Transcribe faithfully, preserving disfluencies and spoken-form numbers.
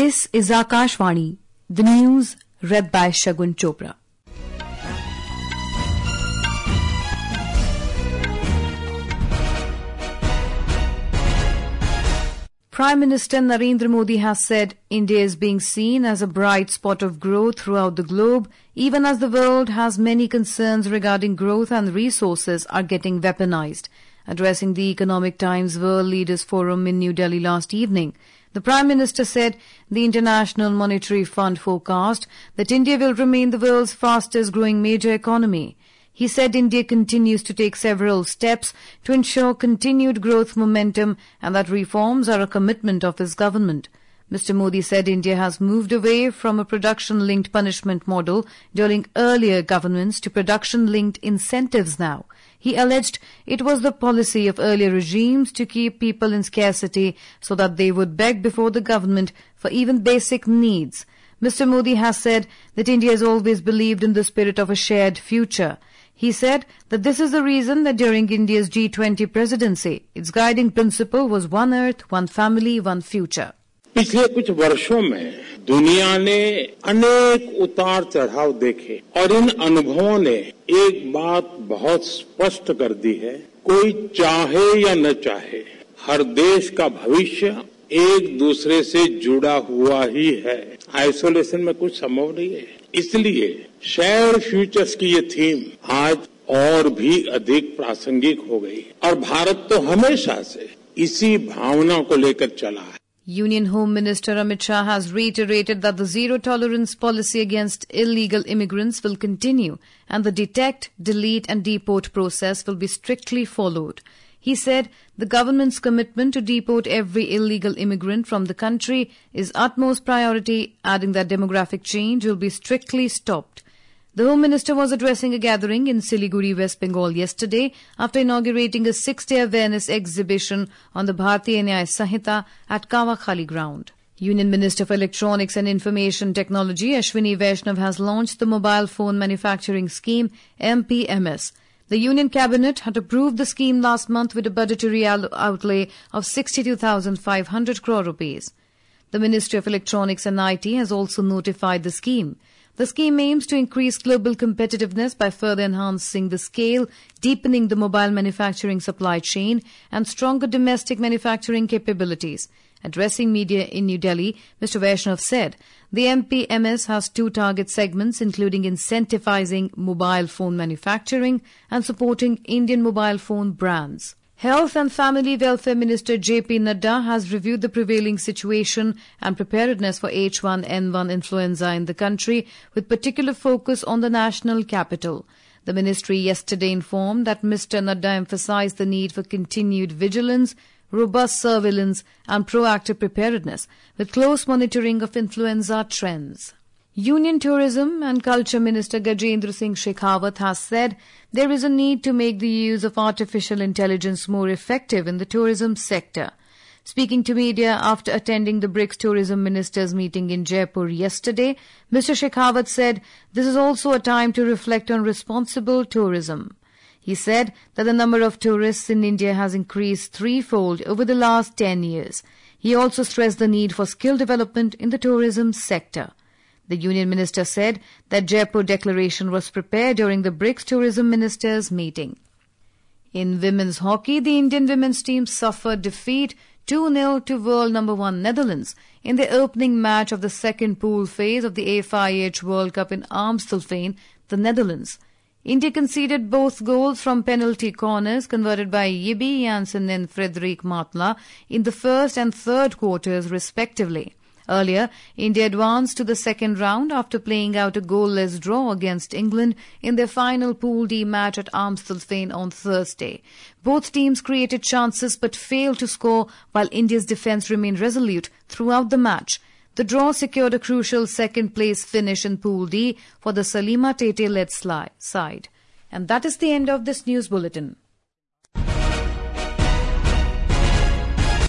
This is Akashvani, the news read by Shagun Chopra. Prime Minister Narendra Modi has said India is being seen as a bright spot of growth throughout the globe, even as the world has many concerns regarding growth and resources are getting weaponized. Addressing the Economic Times World Leaders Forum in New Delhi last evening, the Prime Minister said the International Monetary Fund forecast that India will remain the world's fastest growing major economy. He said India continues to take several steps to ensure continued growth momentum and that reforms are a commitment of his government. Mister Modi said India has moved away from a production-linked punishment model during earlier governments to production-linked incentives now. He alleged it was the policy of earlier regimes to keep people in scarcity so that they would beg before the government for even basic needs. Mister Modi has said that India has always believed in the spirit of a shared future. He said that this is the reason that during India's G twenty presidency, its guiding principle was one earth, one family, one future. पिछले कुछ वर्षों में दुनिया ने अनेक उतार चढ़ाव देखे और इन अनुभवों ने एक बात बहुत स्पष्ट कर दी है, कोई चाहे या न चाहे, हर देश का भविष्य एक दूसरे से जुड़ा हुआ ही है। आइसोलेशन में कुछ संभव नहीं है। इसलिए शेयर्ड फ्यूचर्स की ये थीम आज और भी अधिक प्रासंगिक हो गई और भारत तो हमेशा से इसी भावना को लेकर चला है। Union Home Minister Amit Shah has reiterated that the zero-tolerance policy against illegal immigrants will continue and the detect, delete and deport process will be strictly followed. He said the government's commitment to deport every illegal immigrant from the country is utmost priority, adding that demographic change will be strictly stopped. The Home Minister was addressing a gathering in Siliguri, West Bengal yesterday after inaugurating a six-day awareness exhibition on the Bharatiya Nyaya Sanhita at Kawakhali ground. Union Minister for Electronics and Information Technology Ashwini Vaishnav has launched the Mobile Phone Manufacturing Scheme M P M S. The Union Cabinet had approved the scheme last month with a budgetary outlay of sixty-two thousand five hundred crore rupees. The Ministry of Electronics and I T has also notified the scheme. The scheme aims to increase global competitiveness by further enhancing the scale, deepening the mobile manufacturing supply chain, and stronger domestic manufacturing capabilities. Addressing media in New Delhi, Mister Vaishnav said the M P M S has two target segments, including incentivizing mobile phone manufacturing and supporting Indian mobile phone brands. Health and Family Welfare Minister J P Nadda has reviewed the prevailing situation and preparedness for H one N one influenza in the country, with particular focus on the national capital. The ministry yesterday informed that Mister Nadda emphasized the need for continued vigilance, robust surveillance and proactive preparedness, with close monitoring of influenza trends. Union Tourism and Culture Minister Gajendra Singh Shekhawat has said there is a need to make the use of artificial intelligence more effective in the tourism sector. Speaking to media after attending the BRICS Tourism Ministers meeting in Jaipur yesterday, Mister Shekhawat said this is also a time to reflect on responsible tourism. He said that the number of tourists in India has increased threefold over the last ten years. He also stressed the need for skill development in the tourism sector. The Union Minister said that Jaipur Declaration was prepared during the BRICS Tourism Ministers meeting. In women's hockey, the Indian women's team suffered defeat two nil to world number one Netherlands in the opening match of the second pool phase of the A F I H World Cup in Amstelveen, the Netherlands. India conceded both goals from penalty corners converted by Yibi Janssen and Frederik Matla in the first and third quarters respectively. Earlier, India advanced to the second round after playing out a goalless draw against England in their final Pool D match at Amstelveen on Thursday. Both teams created chances but failed to score, while India's defence remained resolute throughout the match. The draw secured a crucial second-place finish in Pool D for the Salima Tete-led side. And that is the end of this news bulletin.